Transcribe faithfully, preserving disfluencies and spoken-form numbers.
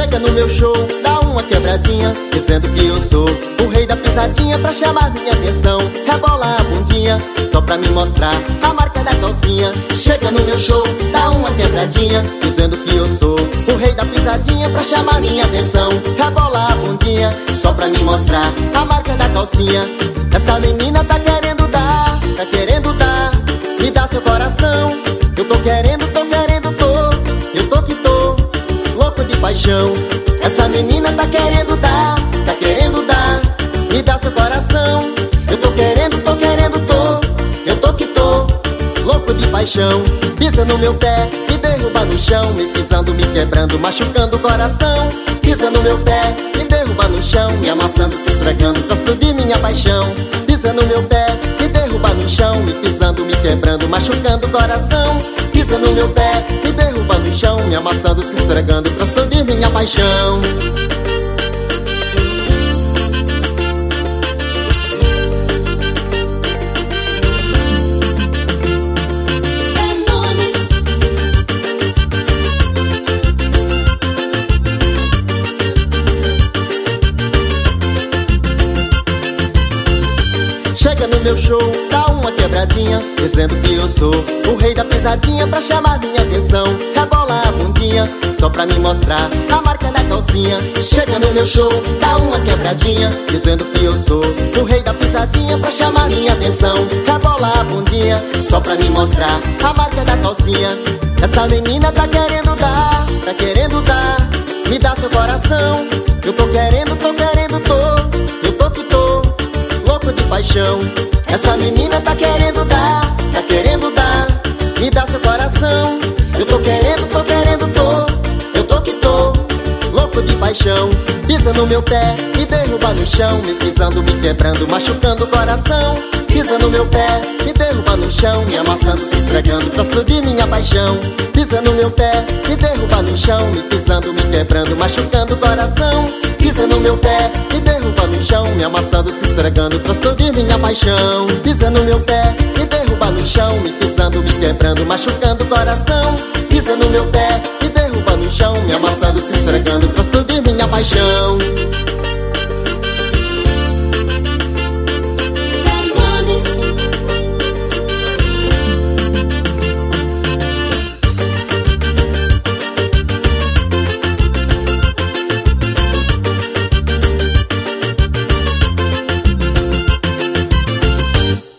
Chega no meu show, dá uma quebradinha, dizendo que eu sou o rei da pisadinha. Pra chamar minha atenção, rebola a bundinha, só pra me mostrar a marca da calcinha. Chega no meu show, dá uma quebradinha, dizendo que eu sou o rei da pisadinha. Pra chamar minha atenção, rebola a bundinha, só pra me mostrar a marca da calcinha. Essa menina tá querendo dar, tá querendo dar, me dá seu coração. Eu tô querendo, tô querendo, tô, eu tô que tô louco de paixão. Essa menina tá querendo dar, tá querendo dar, me dá seu coração. Eu tô querendo, tô querendo, tô, eu tô que tô louco de paixão. Pisa no meu pé, me derruba no chão, me pisando, me quebrando, machucando o coração. Pisa no meu pé, me derruba no chão, me amassando, se esfregando, gosto de minha paixão. Pisa no meu pé, me derruba no chão, me pisando, me quebrando, machucando o coração. Pisa no meu pé, me derruba no chão, me amassando, se esfregando, gosto de minha paixão. Chega no meu show, dá uma quebradinha, dizendo que eu sou o rei da pisadinha. Pra chamar minha atenção, rebola a bundinha, só pra me mostrar a marca da calcinha. Chega no meu show, dá uma quebradinha, dizendo que eu sou o rei da pisadinha. Pra chamar minha atenção, rebola a bundinha, só pra me mostrar a marca da calcinha. Essa menina tá querendo dar, tá querendo dar, me dá seu coração. Eu tô querendo, tô querendo, tô, eu tô que tô louco de paixão. Essa menina tá querendo dar, tá querendo dar, me dá seu coração. Eu tô querendo, tô querendo, tô, eu tô que tô louco de paixão. Pisa no meu pé, me derruba no chão, me pisando, me quebrando, machucando o coração. Pisa no meu pé, me derruba no chão, me amassando, se esfregando, gosto de minha paixão. Pisa no meu pé, me derruba no chão, me pisando, me quebrando, machucando o coração. Pisa no meu pé, me derruba no chão, me amassando, se esfregando, gosto de minha paixão. Pisa no meu pé, me derruba no chão, me pisando, me quebrando, machucando o coração. Pisa no meu pé, me derruba no chão, me amassando, se esfregando, gosto de minha paixão.